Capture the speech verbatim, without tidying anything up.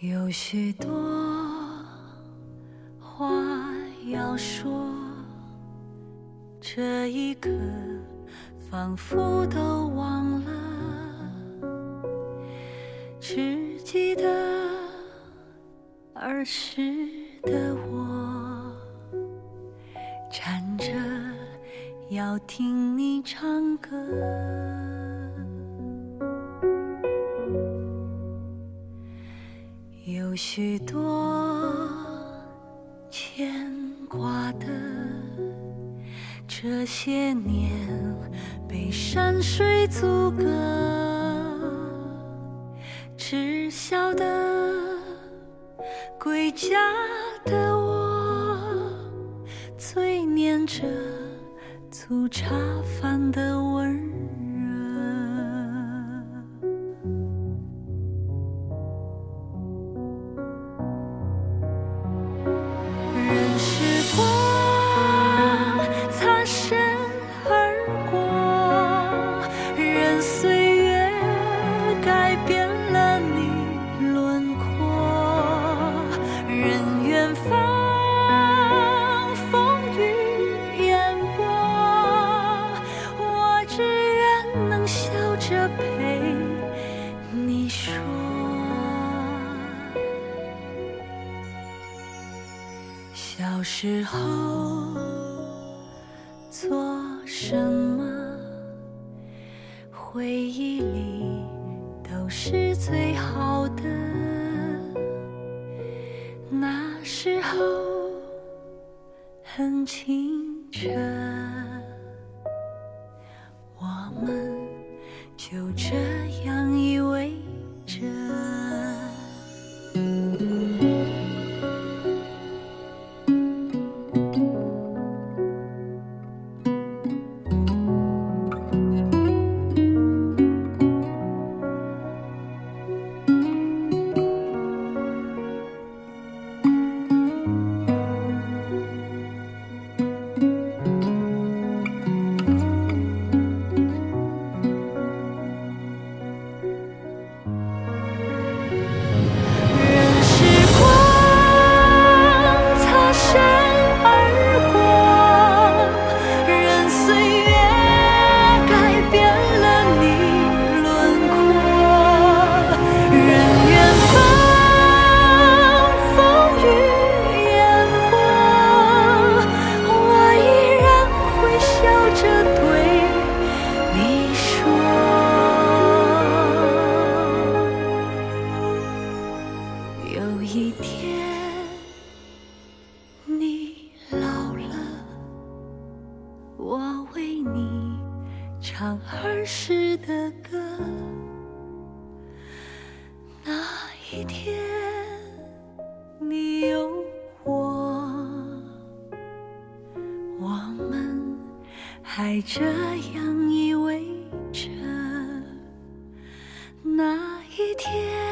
有许多话要说，这一刻仿佛都忘了，只记得儿时的我，缠着要听你唱歌。有许多牵挂的，这些年被山水阻隔，知晓的归家的我，最念着粗茶饭的温热。任时光擦身而过，任岁月改变了你轮廓，任远方风雨烟波，我只愿能笑着陪你说。小时候做什么，回忆里都是最好的。那时候很清澈，我们就这样依偎着。有一天你老了，我为你唱儿时的歌。那一天你有我，我们还这样依偎着。那一天